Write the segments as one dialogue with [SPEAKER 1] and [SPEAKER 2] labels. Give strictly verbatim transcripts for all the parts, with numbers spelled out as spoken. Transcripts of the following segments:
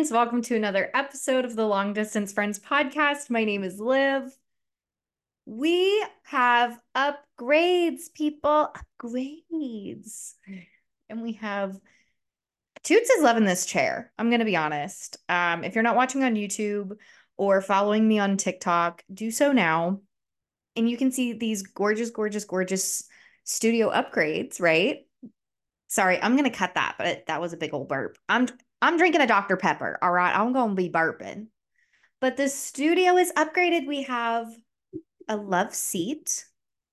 [SPEAKER 1] friends. Welcome to another episode of the Long Distance Friends podcast. My name is Liv. We have upgrades, people. Upgrades. And we have Toots is loving this chair. I'm going to be honest. Um, if you're not watching on YouTube or following me on TikTok, do so now. And you can see these gorgeous, gorgeous, gorgeous studio upgrades, right? Sorry, I'm gonna cut that, but that was a big old burp. I'm I'm drinking a Doctor Pepper. All right, I'm gonna be burping. But the studio is upgraded. We have a love seat.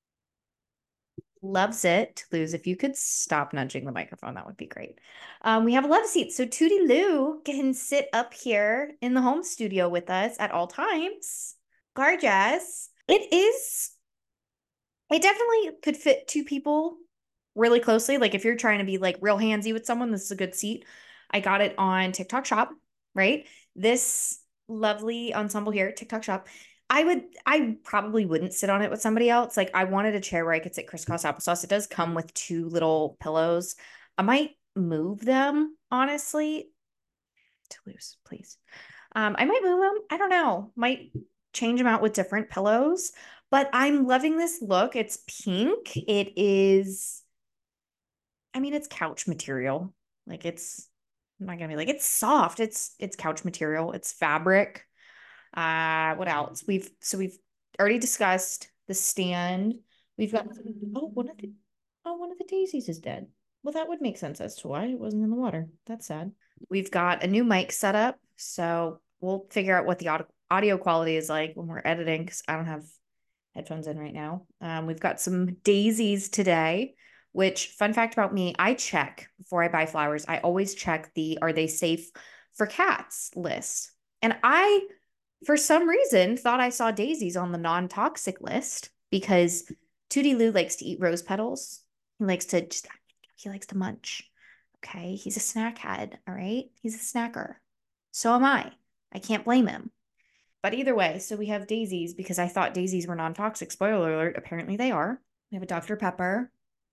[SPEAKER 1] Loves it. Luz, if you could stop nudging the microphone, that would be great. Um, we have a love seat. So Tootie Lou can sit up here in the home studio with us at all times. Gorgeous. It is, it definitely could fit two people really closely. Like if you're trying to be like real handsy with someone, this is a good seat. I got it on TikTok Shop, right? This lovely ensemble here, TikTok Shop. I would, I probably wouldn't sit on it with somebody else. Like I wanted a chair where I could sit crisscross applesauce. It does come with two little pillows. I might move them, honestly. Toulouse, please. Um, I might move them. I don't know. Might change them out with different pillows. But I'm loving this look. It's pink. It is, I mean, it's couch material. Like it's, I'm not gonna be like, it's soft. It's it's couch material. It's fabric. Uh, what else? We've so we've already discussed the stand. We've got oh one of the oh one of the daisies is dead. Well, that would make sense as to why it wasn't in the water. That's sad. We've got a new mic set up, so we'll figure out what the audio audio quality is like when we're editing because I don't have headphones in right now. Um, we've got some daisies today, which fun fact about me, I check before I buy flowers. I always check the are they safe for cats list. And I, for some reason, thought I saw daisies on the non-toxic list because Tootie Lou likes to eat rose petals. He likes to just, he likes to munch. Okay. He's a snack head. All right. He's a snacker. So am I. I can't blame him. But either way, so we have daisies because I thought daisies were non-toxic. Spoiler alert, apparently they are. We have a Doctor Pepper.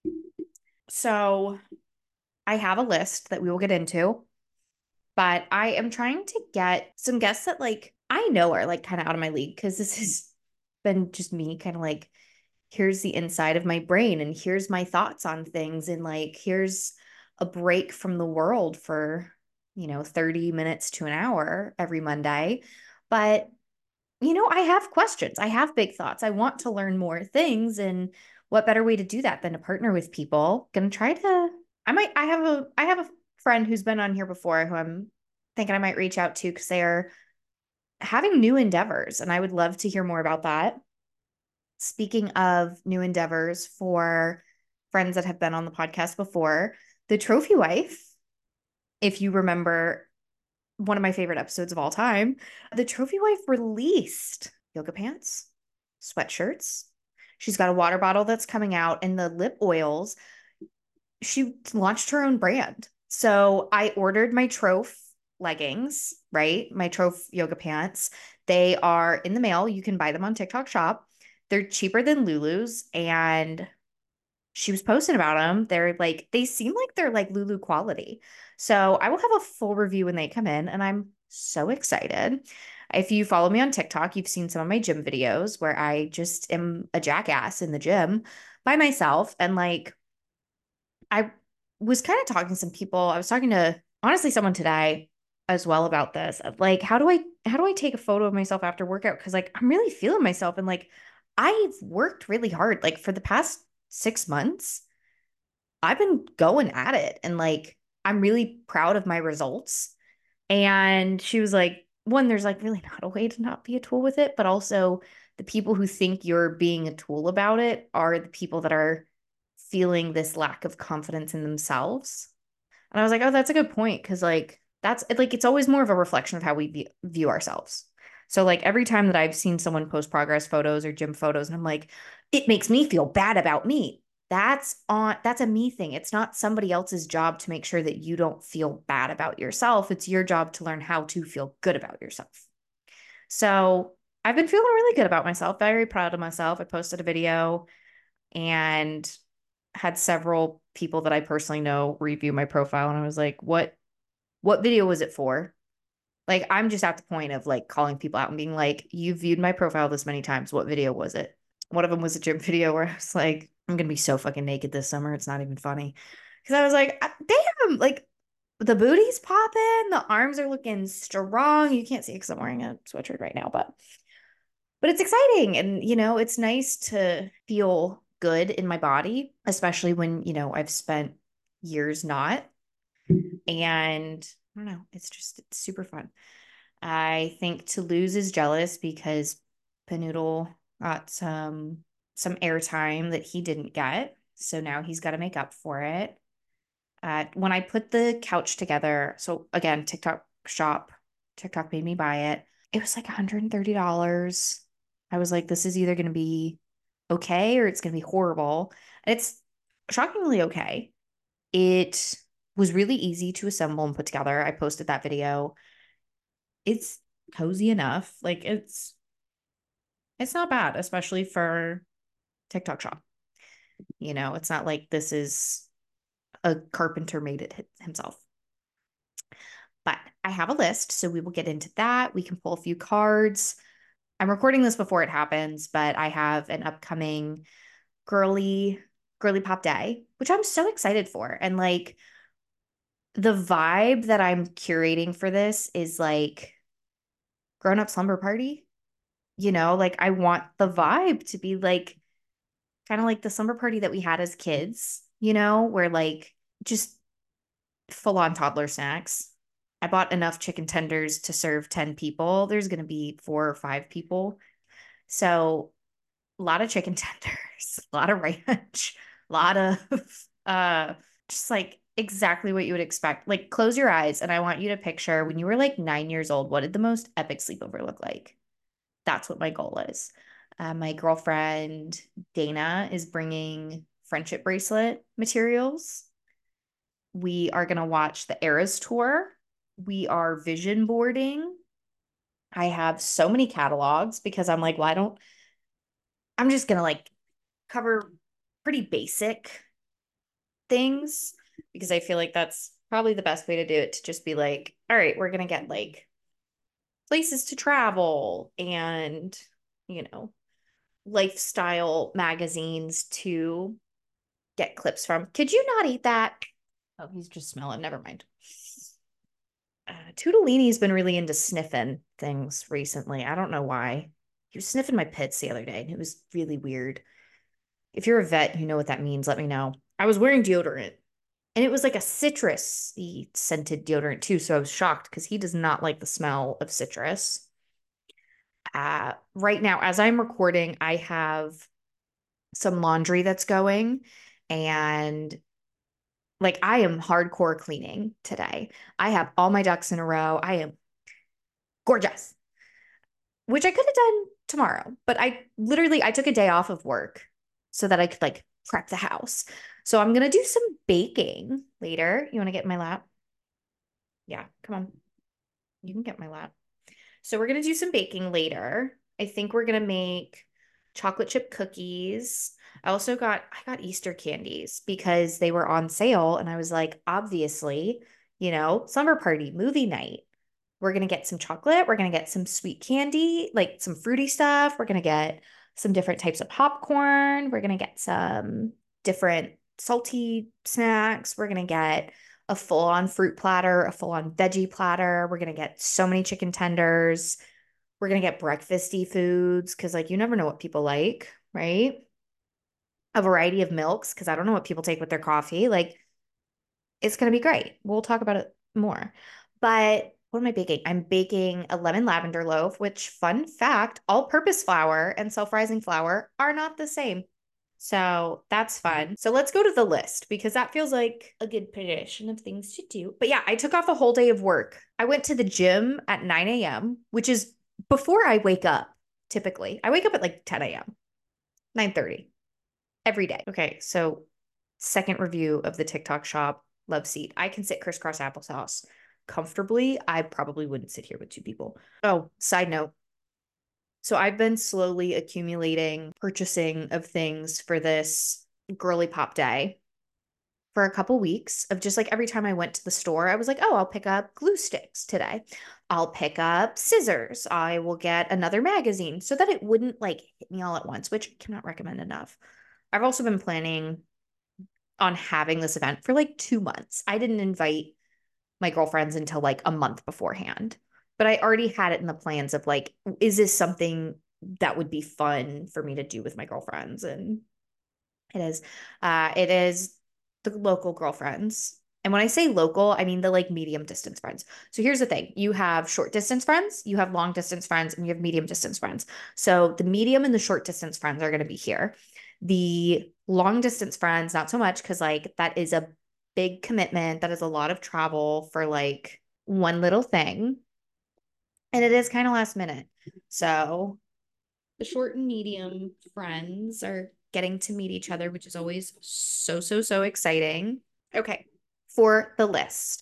[SPEAKER 1] So I have a list that we will get into, but I am trying to get some guests that like I know are like kind of out of my league because this has been just me kind of like, here's the inside of my brain and here's my thoughts on things and like here's a break from the world for, you know, thirty minutes to an hour every Monday. But you know, I have questions. I have big thoughts. I want to learn more things. And what better way to do that than to partner with people? Gonna try to, I might, I have a, I have a friend who's been on here before who I'm thinking I might reach out to because they are having new endeavors. And I would love to hear more about that. Speaking of new endeavors for friends that have been on the podcast before, the Trophy Wife, if you remember one of my favorite episodes of all time, the Trophy Wife released yoga pants, sweatshirts. She's got a water bottle that's coming out and the lip oils. She launched her own brand. So I ordered my Troph leggings, right? My Troph yoga pants. They are in the mail. You can buy them on TikTok Shop. They're cheaper than Lulu's and she was posting about them. They're like, they seem like they're like Lulu quality. So I will have a full review when they come in, and I'm so excited. If you follow me on TikTok, you've seen some of my gym videos where I just am a jackass in the gym by myself. And like, I was kind of talking to some people. I was talking to honestly someone today as well about this. Of like, how do I how do I take a photo of myself after workout? Because like I'm really feeling myself and like I've worked really hard. Like for the past six months, I've been going at it and like I'm really proud of my results. And she was like, one, there's like really not a way to not be a tool with it, but also the people who think you're being a tool about it are the people that are feeling this lack of confidence in themselves. And I was like, oh, that's a good point. Cause like that's like it's always more of a reflection of how we be- view ourselves. So like every time that I've seen someone post progress photos or gym photos, and I'm like, it makes me feel bad about me. That's on that's a me thing. It's not somebody else's job to make sure that you don't feel bad about yourself. It's your job to learn how to feel good about yourself. So I've been feeling really good about myself, very proud of myself. I posted a video and had several people that I personally know review my profile. And I was like, what what video was it for? Like, I'm just at the point of like calling people out and being like, you viewed my profile this many times. What video was it? One of them was a gym video where I was like, I'm gonna be so fucking naked this summer. It's not even funny. Because I was like, "Ah, damn, like the booty's popping, the arms are looking strong. You can't see because I'm wearing a sweatshirt right now, but but it's exciting. And you know, it's nice to feel good in my body, especially when, you know, I've spent years not. And I don't know, it's just it's super fun. I think Toulouse is jealous because Panoodle got some some airtime that he didn't get. So now he's got to make up for it. Uh, when I put the couch together, so again, TikTok shop, TikTok made me buy it. It was like one hundred thirty dollars. I was like, this is either going to be okay or it's going to be horrible. And it's shockingly okay. It was really easy to assemble and put together. I posted that video. It's cozy enough. Like it's it's not bad, especially for TikTok shop. You know, it's not like this is a carpenter made it himself. But I have a list, so we will get into that. We can pull a few cards. I'm recording this before it happens, but I have an upcoming girly girly pop day, which I'm so excited for. And like the vibe that I'm curating for this is like grown up slumber party. You know, like I want the vibe to be like kind of like the slumber party that we had as kids, you know, where like just full on toddler snacks. I bought enough chicken tenders to serve ten people. There's going to be four or five people. So a lot of chicken tenders, a lot of ranch, a lot of uh just like exactly what you would expect. Like close your eyes and I want you to picture when you were like nine years old, what did the most epic sleepover look like? That's what my goal is. Uh, my girlfriend Dana is bringing friendship bracelet materials. We are going to watch the Eras tour. We are vision boarding. I have so many catalogs because I'm like, well, I don't, I'm just going to like cover pretty basic things because I feel like that's probably the best way to do it to just be like, all right, we're going to get like places to travel and, you know, lifestyle magazines to get clips from. Could you not eat that? Oh, he's just smelling. Never mind. Uh, Toodalini's been really into sniffing things recently. I don't know why. He was sniffing my pits the other day, and it was really weird. If you're a vet, you know what that means. Let me know. I was wearing deodorant, and it was like a citrusy scented deodorant too. So I was shocked because he does not like the smell of citrus. Uh, right now, as I'm recording, I have some laundry that's going, and like I am hardcore cleaning today. I have all my ducks in a row. I am gorgeous, which I could have done tomorrow, but I literally I took a day off of work so that I could like prep the house. So I'm gonna do some baking later. You want to get in my lap? Yeah, come on. You can get my lap. So we're gonna do some baking later. I think we're gonna make chocolate chip cookies. I also got I got Easter candies because they were on sale and I was like, obviously, you know, summer party, movie night. We're gonna get some chocolate, we're gonna get some sweet candy, like some fruity stuff. We're gonna get some different types of popcorn. We're gonna get some different salty snacks. We're gonna get a full-on fruit platter, a full-on veggie platter. We're gonna get so many chicken tenders. We're gonna get breakfasty foods because like you never know what people like, right? A variety of milks because I don't know what people take with their coffee. Like it's gonna be great. We'll talk about it more. But what am I baking? I'm baking a lemon lavender loaf, which fun fact, all-purpose flour and self-rising flour are not the same. So that's fun. So let's go to the list because that feels like a good position of things to do. But yeah, I took off a whole day of work. I went to the gym at nine a m, which is before I wake up, typically. I wake up at like ten a m, nine thirty every day. Okay, so second review of the TikTok shop love seat. I can sit crisscross applesauce comfortably. I probably wouldn't sit here with two people. Oh, side note. So I've been slowly accumulating purchasing of things for this girly pop day. for a couple weeks of just like every time I went to the store, I was like, oh, I'll pick up glue sticks today. I'll pick up scissors. I will get another magazine so that it wouldn't like hit me all at once, which I cannot recommend enough. I've also been planning on having this event for like two months. I didn't invite my girlfriends until like a month beforehand, but I already had it in the plans of like, is this something that would be fun for me to do with my girlfriends? And it is. Uh, it is the local girlfriends. And when I say local, I mean the like medium distance friends. So here's the thing. You have short distance friends, you have long distance friends, and you have medium distance friends. So the medium and the short distance friends are going to be here. The long distance friends, not so much, because like that is a big commitment. That is a lot of travel for like one little thing. And it is kind of last minute. So the short and medium friends are getting to meet each other, which is always so, so, so exciting. Okay. For the list,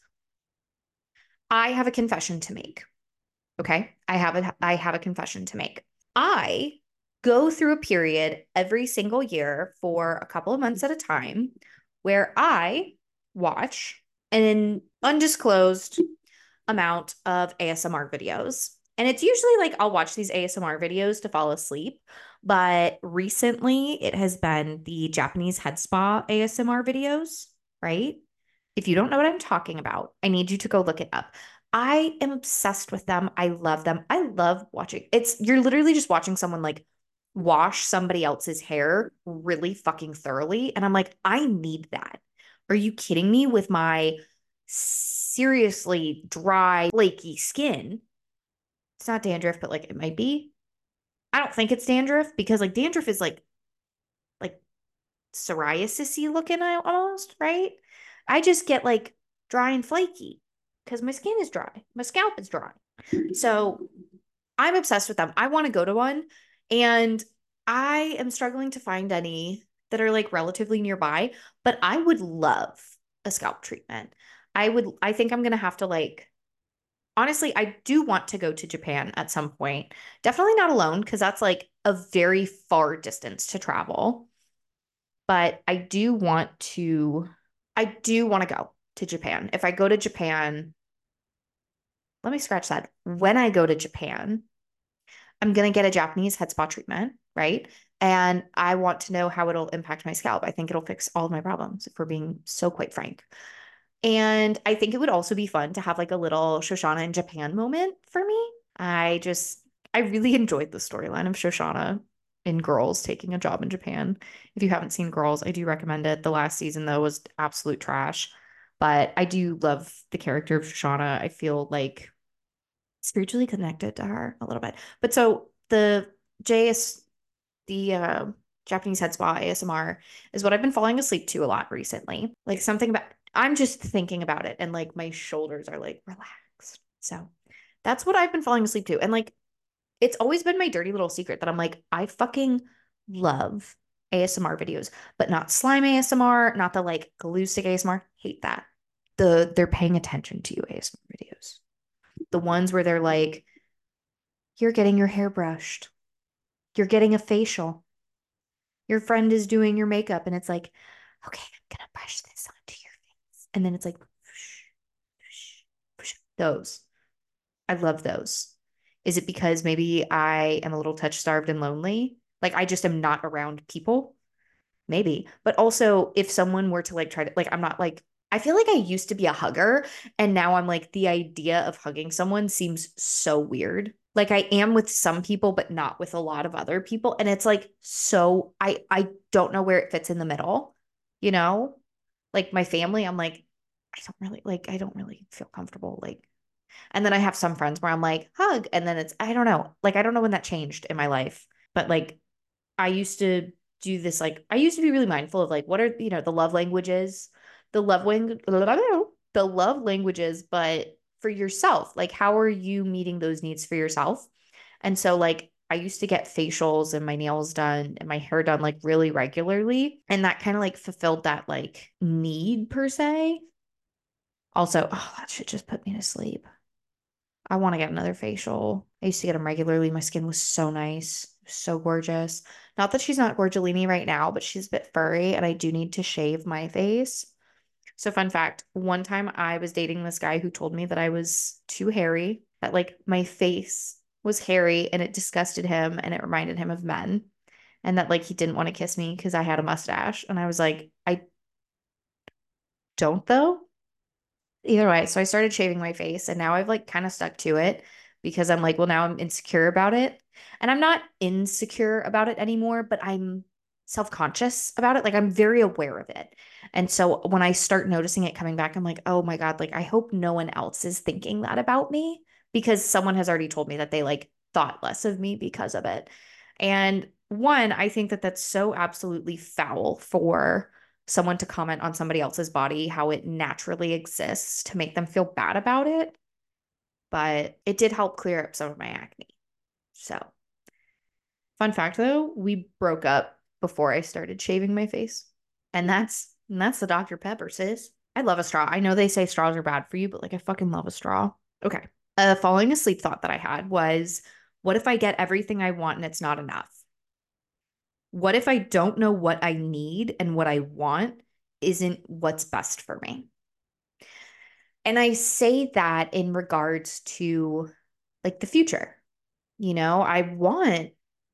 [SPEAKER 1] I have a confession to make. Okay. I have a, I have a confession to make. I go through a period every single year for a couple of months at a time where I watch an undisclosed amount of A S M R videos. And it's usually like I'll watch these A S M R videos to fall asleep. But recently it has been the Japanese head spa A S M R videos, right? If you don't know what I'm talking about, I need you to go look it up. I am obsessed with them. I love them. I love watching. It's you're literally just watching someone like wash somebody else's hair really fucking thoroughly. And I'm like, I need that. Are you kidding me with my seriously dry, flaky skin? It's not dandruff, but like it might be. I don't think it's dandruff because like dandruff is like like psoriasis-y looking almost, right? I just get like dry and flaky because my skin is dry. My scalp is dry. So I'm obsessed with them. I want to go to one. And I am struggling to find any that are like relatively nearby, but I would love a scalp treatment. I would, I think I'm going to have to like, honestly, I do want to go to Japan at some point. Definitely not alone because that's like a very far distance to travel. But I do want to, I do want to go to Japan. If I go to Japan, let me scratch that. When I go to Japan, I'm going to get a Japanese head spa treatment, right? And I want to know how it'll impact my scalp. I think it'll fix all of my problems, if we're being so quite frank. And I think it would also be fun to have like a little Shoshana in Japan moment for me. I just, I really enjoyed the storyline of Shoshana in Girls taking a job in Japan. If you haven't seen Girls, I do recommend it. The last season, though, was absolute trash. But I do love the character of Shoshana. I feel like spiritually connected to her a little bit. But so the J S, the uh, Japanese head spa A S M R is what I've been falling asleep to a lot recently. Like something about, I'm just thinking about it and like my shoulders are like relaxed. So that's what I've been falling asleep to. And like, it's always been my dirty little secret that I'm like, I fucking love A S M R videos, but not slime A S M R, not the like glue stick A S M R. Hate that. The they're paying attention to you A S M R videos. The ones where they're like, you're getting your hair brushed. You're getting a facial. Your friend is doing your makeup, and it's like, okay, I'm gonna brush this onto your face. And then it's like, whoosh, whoosh, whoosh. Those. I love those. Is it because maybe I am a little touch starved and lonely? Like I just am not around people? Maybe. But also, if someone were to like try to, like, I'm not like, I feel like I used to be a hugger, and now I'm like, the idea of hugging someone seems so weird. Like I am with some people, but not with a lot of other people. And it's like, so I I don't know where it fits in the middle, you know? Like my family, I'm like, I don't really like, I don't really feel comfortable. Like, and then I have some friends where I'm like, hug. And then it's, I don't know. Like, I don't know when that changed in my life, but like I used to do this, like, I used to be really mindful of like, what are, you know, the love languages, the love language, the love languages, but for yourself, like, how are you meeting those needs for yourself? And so, like, I used to get facials and my nails done and my hair done like really regularly. And that kind of like fulfilled that like need per se. Also, oh, that shit just put me to sleep. I want to get another facial. I used to get them regularly. My skin was so nice, so gorgeous. Not that she's not gorgelini right now, but she's a bit furry and I do need to shave my face. So fun fact, one time I was dating this guy who told me that I was too hairy, that like my face was hairy and it disgusted him and it reminded him of men, and that like he didn't want to kiss me because I had a mustache. And I was like, I don't though. Either way, so I started shaving my face and now I've like kind of stuck to it because I'm like, well, now I'm insecure about it. And I'm not insecure about it anymore, but I'm self-conscious about it. Like I'm very aware of it. And so when I start noticing it coming back, I'm like, oh my God, like I hope no one else is thinking that about me because someone has already told me that they like thought less of me because of it. And one, I think that that's so absolutely foul for someone to comment on somebody else's body, how it naturally exists to make them feel bad about it. But it did help clear up some of my acne. So, fun fact though, we broke up before I started shaving my face. And that's and that's the doctor Pepper, sis. I love a straw. I know they say straws are bad for you, but like I fucking love a straw. Okay. A falling asleep thought that I had was, what if I get everything I want and it's not enough? What if I don't know what I need and what I want isn't what's best for me? And I say that in regards to like the future. You know, I want,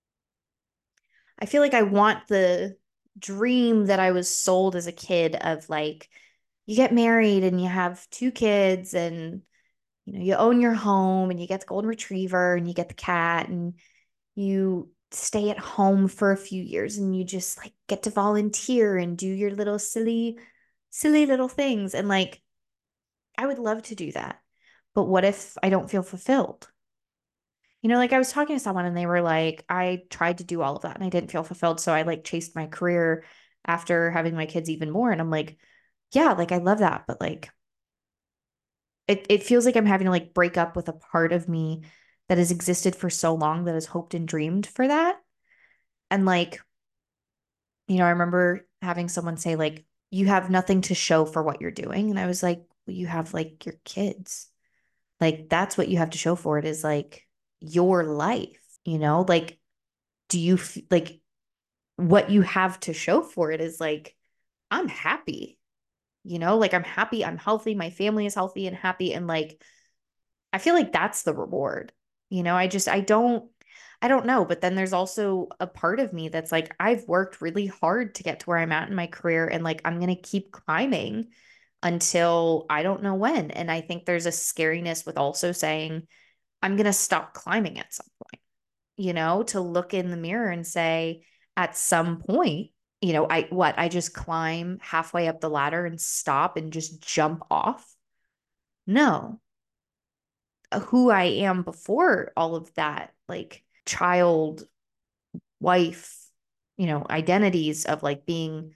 [SPEAKER 1] I feel like I want the dream that I was sold as a kid of like, you get married and you have two kids and, you know, you own your home and you get the golden retriever and you get the cat and you stay at home for a few years and you just like get to volunteer and do your little silly, silly little things. And like, I would love to do that. But what if I don't feel fulfilled? You know, like I was talking to someone and they were like, I tried to do all of that and I didn't feel fulfilled. So I like chased my career after having my kids even more. And I'm like, yeah, like I love that. But like, it, it feels like I'm having to like break up with a part of me that has existed for so long that has hoped and dreamed for that. And like, you know, I remember having someone say, like, you have nothing to show for what you're doing. And I was like, well, you have like your kids. Like, that's what you have to show for it is like your life, you know? Like, do you f- like what you have to show for it is like, I'm happy, you know? Like, I'm happy, I'm healthy, my family is healthy and happy. And like, I feel like that's the reward. You know, I just, I don't, I don't know. But then there's also a part of me that's like, I've worked really hard to get to where I'm at in my career. And like, I'm going to keep climbing until I don't know when. And I think there's a scariness with also saying, I'm going to stop climbing at some point, you know, to look in the mirror and say, at some point, you know, I, what, I just climb halfway up the ladder and stop and just jump off? No, who I am before all of that, like child, wife, you know, identities of like being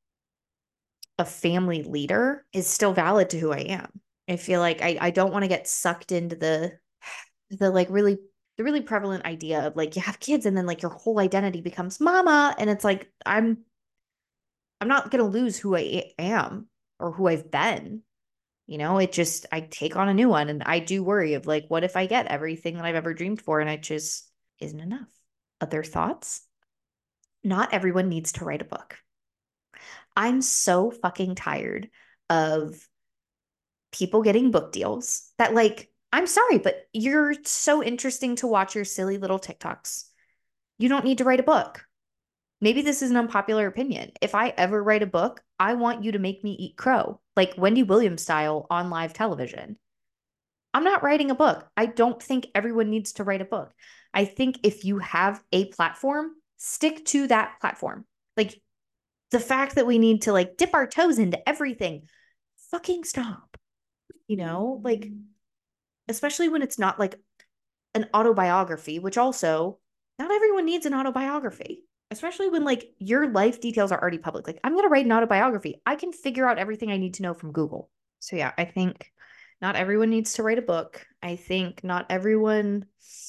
[SPEAKER 1] a family leader is still valid to who I am. I feel like I, I don't want to get sucked into the the like really the really prevalent idea of like you have kids and then like your whole identity becomes mama and it's like I'm I'm not going to lose who I am or who I've been. You know, it just, I take on a new one. And I do worry of like, what if I get everything that I've ever dreamed for and it just isn't enough? Other thoughts? Not everyone needs to write a book. I'm so fucking tired of people getting book deals that, like, I'm sorry, but you're so interesting to watch your silly little TikToks. You don't need to write a book. Maybe this is an unpopular opinion. If I ever write a book, I want you to make me eat crow, like Wendy Williams style on live television. I'm not writing a book. I don't think everyone needs to write a book. I think if you have a platform, stick to that platform. Like the fact that we need to like dip our toes into everything, fucking stop. You know, like especially when it's not like an autobiography, which also not everyone needs an autobiography. Especially when like your life details are already public. Like I'm going to write an autobiography. I can figure out everything I need to know from Google. So yeah, I think not everyone needs to write a book. I think not everyone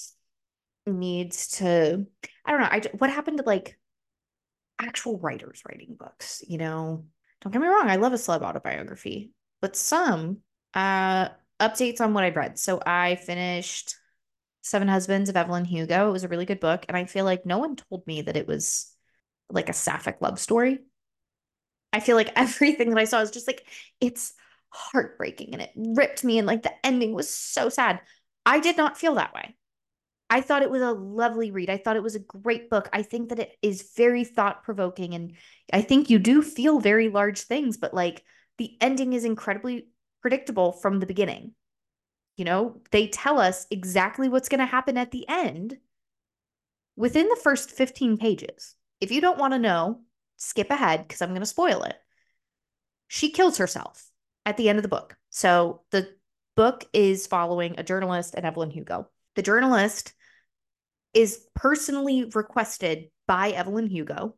[SPEAKER 1] needs to, I don't know. I what happened to like actual writers writing books, you know? Don't get me wrong, I love a celeb autobiography, but some uh updates on what I've read. So I finished Seven Husbands of Evelyn Hugo. It was a really good book, and I feel like no one told me that it was like a sapphic love story. I feel like everything that I saw is just like, it's heartbreaking and it ripped me and like the ending was so sad. I did not feel that way. I thought it was a lovely read. I thought it was a great book. I think that it is very thought provoking and I think you do feel very large things, but like the ending is incredibly predictable from the beginning. You know, they tell us exactly what's going to happen at the end within the first fifteen pages. If you don't want to know, skip ahead because I'm going to spoil it. She kills herself at the end of the book. So the book is following a journalist and Evelyn Hugo. The journalist is personally requested by Evelyn Hugo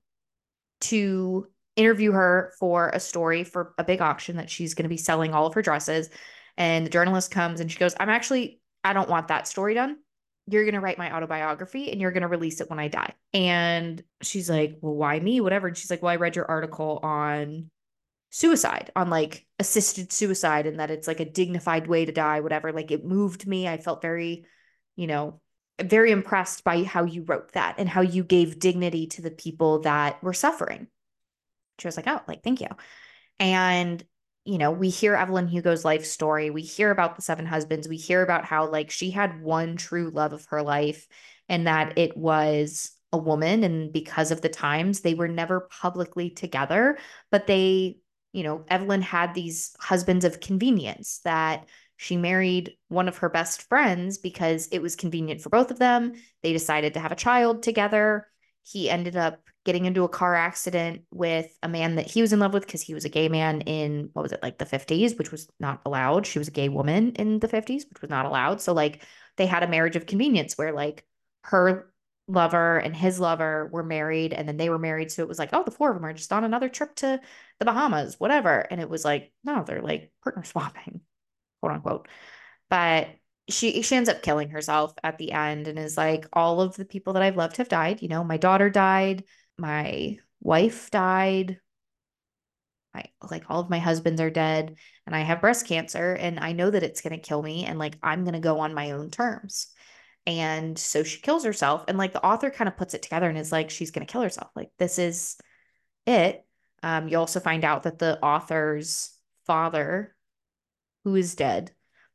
[SPEAKER 1] to interview her for a story for a big auction that she's going to be selling all of her dresses. And the journalist comes and she goes, I'm actually, I don't want that story done. You're going to write my autobiography and you're going to release it when I die. And she's like, well, why me? Whatever. And she's like, well, I read your article on suicide, on like assisted suicide, and that it's like a dignified way to die, whatever. Like it moved me. I felt very, you know, very impressed by how you wrote that and how you gave dignity to the people that were suffering. She was like, oh, like, thank you. And, you know, we hear Evelyn Hugo's life story. We hear about the seven husbands. We hear about how, like, she had one true love of her life and that it was a woman. And because of the times, they were never publicly together, but they, you know, Evelyn had these husbands of convenience that she married one of her best friends because it was convenient for both of them. They decided to have a child together. He ended up getting into a car accident with a man that he was in love with because he was a gay man in, what was it, like the fifties, which was not allowed. She was a gay woman in the fifties, which was not allowed. So like they had a marriage of convenience where like her lover and his lover were married and then they were married. So it was like, oh, the four of them are just on another trip to the Bahamas, whatever. And it was like, no, they're like partner swapping, quote unquote. But she she ends up killing herself at the end and is like, all of the people that I've loved have died. You know, my daughter died, my wife died, my like all of my husbands are dead, and I have breast cancer, and I know that it's gonna kill me, and like I'm gonna go on my own terms. And so she kills herself, and like the author kind of puts it together and is like, she's gonna kill herself. Like this is it. Um, you also find out that the author's father, who is dead,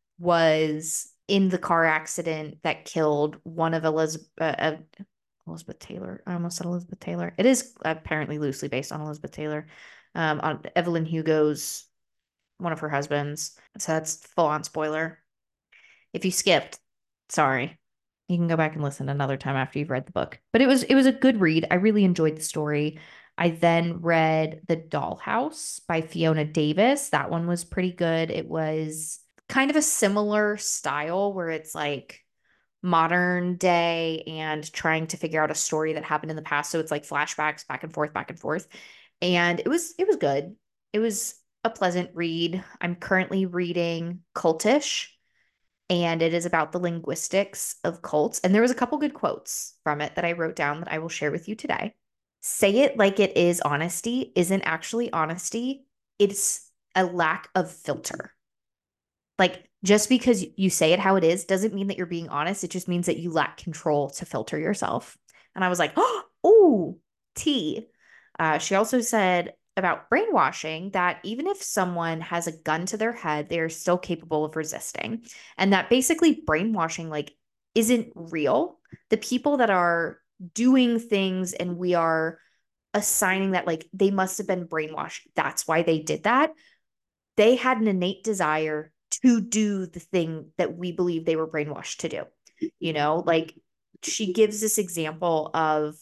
[SPEAKER 1] was in the car accident that killed one of Elizabeth, uh, Elizabeth Taylor. I almost said Elizabeth Taylor. It is apparently loosely based on Elizabeth Taylor, um, on Evelyn Hugo's, one of her husbands. So that's full on spoiler. If you skipped, sorry. You can go back and listen another time after you've read the book. But it was it was a good read. I really enjoyed the story. I then read The Dollhouse by Fiona Davis. That one was pretty good. It was kind of a similar style where it's like modern day and trying to figure out a story that happened in the past. So it's like flashbacks back and forth, back and forth. And it was it was good. It was a pleasant read. I'm currently reading Cultish, and it is about the linguistics of cults. And there was a couple good quotes from it that I wrote down that I will share with you today. Say it like it is honesty isn't actually honesty. It's a lack of filter. Like just because you say it how it is doesn't mean that you're being honest. It just means that you lack control to filter yourself. And I was like, oh, tea. Uh, she also said about brainwashing that even if someone has a gun to their head, they are still capable of resisting. And that basically brainwashing like isn't real. The people that are doing things and we are assigning that like they must have been brainwashed. That's why they did that. They had an innate desire to do the thing that we believe they were brainwashed to do. You know, like she gives this example of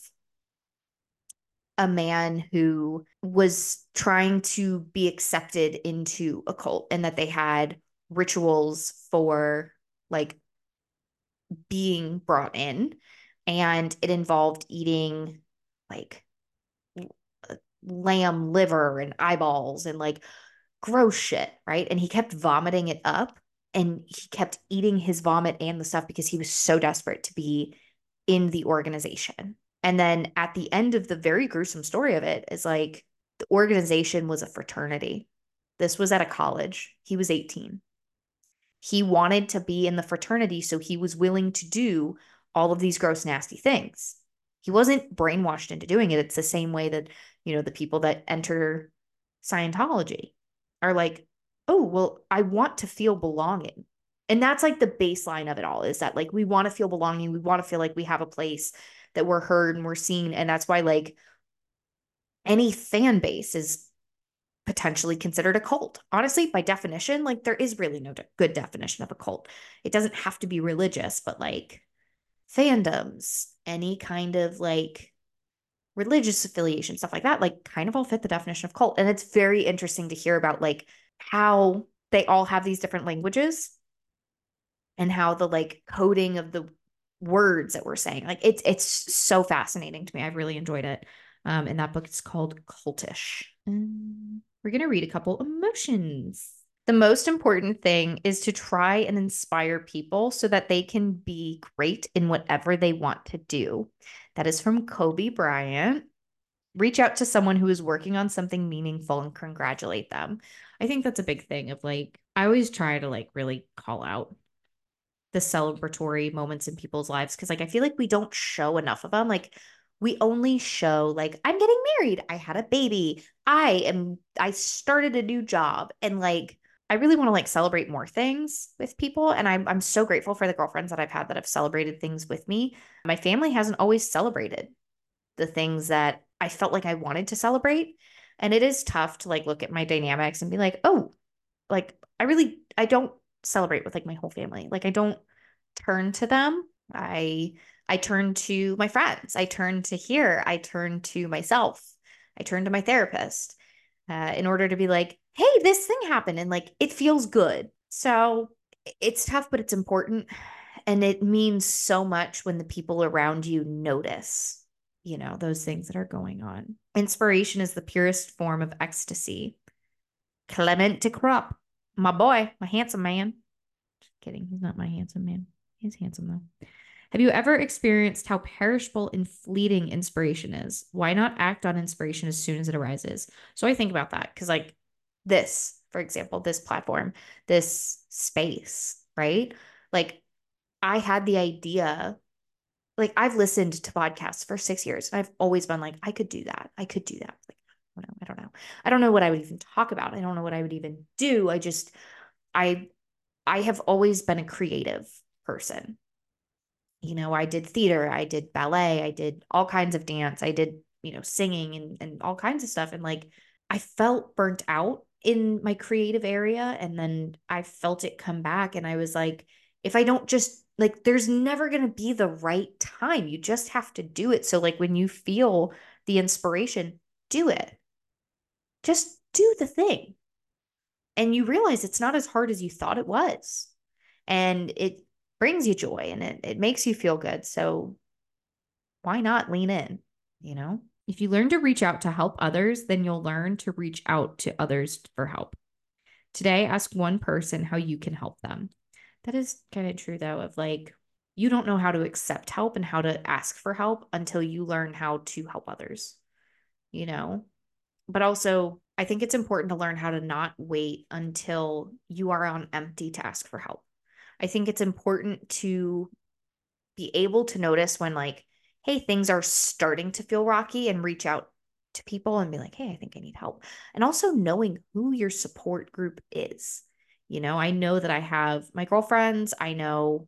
[SPEAKER 1] a man who was trying to be accepted into a cult and that they had rituals for like being brought in, and it involved eating like lamb liver and eyeballs and like gross shit, right? And he kept vomiting it up and he kept eating his vomit and the stuff because he was so desperate to be in the organization. And then at the end of the very gruesome story of it is like the organization was a fraternity. This was at a college. He was eighteen. He wanted to be in the fraternity, so he was willing to do all of these gross, nasty things. He wasn't brainwashed into doing it. It's the same way that, you know, the people that enter Scientology are like, oh, well, I want to feel belonging. And that's like the baseline of it all, is that like we want to feel belonging. We want to feel like we have a place, that we're heard and we're seen. And that's why like any fan base is potentially considered a cult. Honestly, by definition, like there is really no de- good definition of a cult. It doesn't have to be religious, but like fandoms, any kind of like religious affiliation, stuff like that, like kind of all fit the definition of cult. And it's very interesting to hear about like how they all have these different languages and how the like coding of the words that we're saying, like it's it's so fascinating to me. I've really enjoyed it. Um, and that book is called Cultish. Um, we're gonna read a couple emotions. The most important thing is to try and inspire people so that they can be great in whatever they want to do. That is from Kobe Bryant. Reach out to someone who is working on something meaningful and congratulate them. I think that's a big thing of like, I always try to like really call out the celebratory moments in people's lives because like I feel like we don't show enough of them. Like we only show like I'm getting married, I had a baby, I am I started a new job, and like I really want to like celebrate more things with people, and I'm I'm so grateful for the girlfriends that I've had that have celebrated things with me. My family hasn't always celebrated the things that I felt like I wanted to celebrate, and it is tough to like look at my dynamics and be like, "Oh, like I really I don't celebrate with like my whole family. Like I don't turn to them. I I turn to my friends. I turn to here. I turn to myself. I turn to my therapist uh, in order to be like, hey, this thing happened and like it feels good. So it's tough, but it's important. And it means so much when the people around you notice, you know, those things that are going on. Inspiration is the purest form of ecstasy. Clement de Crop, my boy, my handsome man. Just kidding. He's not my handsome man. He's handsome though. Have you ever experienced how perishable and fleeting inspiration is? Why not act on inspiration as soon as it arises? So I think about that because, like, this, for example, this platform, this space, right? Like, I had the idea, like, I've listened to podcasts for six years and I've always been like, I could do that. I could do that. Like, I don't know. I don't know. I don't know what I would even talk about. I don't know what I would even do. I just, I, I have always been a creative person. You know, I did theater, I did ballet, I did all kinds of dance, I did, you know, singing and, and all kinds of stuff. And like, I felt burnt out in my creative area. And then I felt it come back. And I was like, if I don't just like, there's never going to be the right time. You just have to do it. So, like, when you feel the inspiration, do it. Just do the thing. And you realize it's not as hard as you thought it was. And it brings you joy and it, it makes you feel good. So why not lean in, you know? If you learn to reach out to help others, then you'll learn to reach out to others for help. Today, ask one person how you can help them. That is kind of true, though, of like, you don't know how to accept help and how to ask for help until you learn how to help others, you know? But also, I think it's important to learn how to not wait until you are on empty to ask for help. I think it's important to be able to notice when, like, hey, things are starting to feel rocky and reach out to people and be like, hey, I think I need help. And also knowing who your support group is. You know, I know that I have my girlfriends, I know,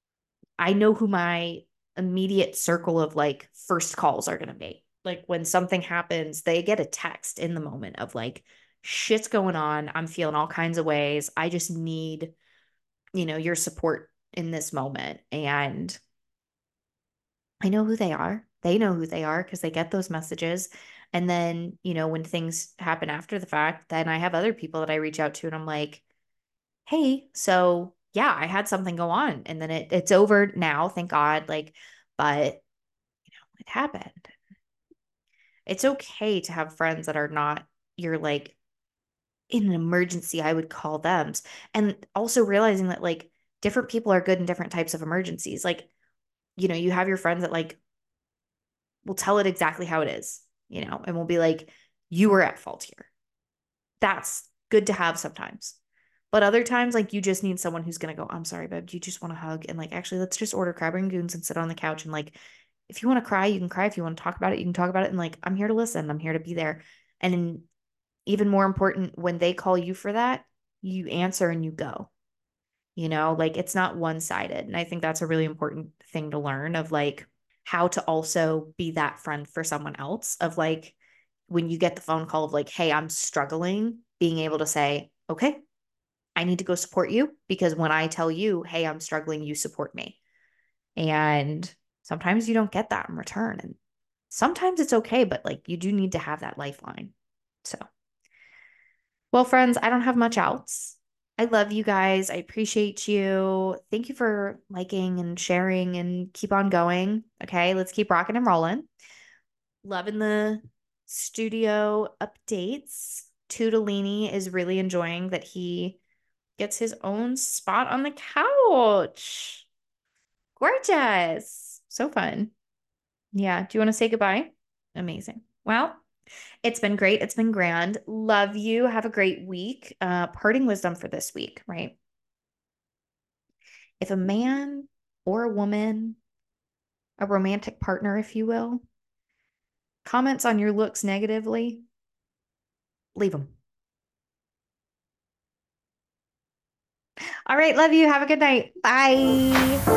[SPEAKER 1] I know who my immediate circle of like first calls are going to be. Like when something happens, they get a text in the moment of like, shit's going on. I'm feeling all kinds of ways. I just need, you know, your support in this moment. And I know who they are. They know who they are because they get those messages. And then, you know, when things happen after the fact, then I have other people that I reach out to and I'm like, hey, so yeah, I had something go on and then it, it's over now, thank God. Like, but you know, it happened. It's okay to have friends that are not your like in an emergency, I would call them. And also realizing that like different people are good in different types of emergencies. Like, you know, you have your friends that like will tell it exactly how it is, you know, and we'll be like, you were at fault here. That's good to have sometimes. But other times, like, you just need someone who's going to go, I'm sorry, babe. Do you just want to hug? And like, actually, let's just order crab rangoons and sit on the couch. And like, if you want to cry, you can cry. If you want to talk about it, you can talk about it. And like, I'm here to listen. I'm here to be there. And even more important, when they call you for that, you answer and you go. You know, like it's not one-sided. And I think that's a really important thing to learn of like how to also be that friend for someone else of like when you get the phone call of like, hey, I'm struggling, being able to say, okay, I need to go support you because when I tell you, hey, I'm struggling, you support me. And sometimes you don't get that in return. And sometimes it's okay, but like you do need to have that lifeline. So, well, friends, I don't have much else. I love you guys. I appreciate you. Thank you for liking and sharing and keep on going. Okay, let's keep rocking and rolling. Loving the studio updates. Tudolini is really enjoying that he gets his own spot on the couch. Gorgeous. So fun. Yeah. Do you want to say goodbye? Amazing. Well, it's been great. It's been grand. Love you. Have a great week. Uh, parting wisdom for this week, right? If a man or a woman, a romantic partner, if you will, comments on your looks negatively, leave them. All right. Love you. Have a good night. Bye.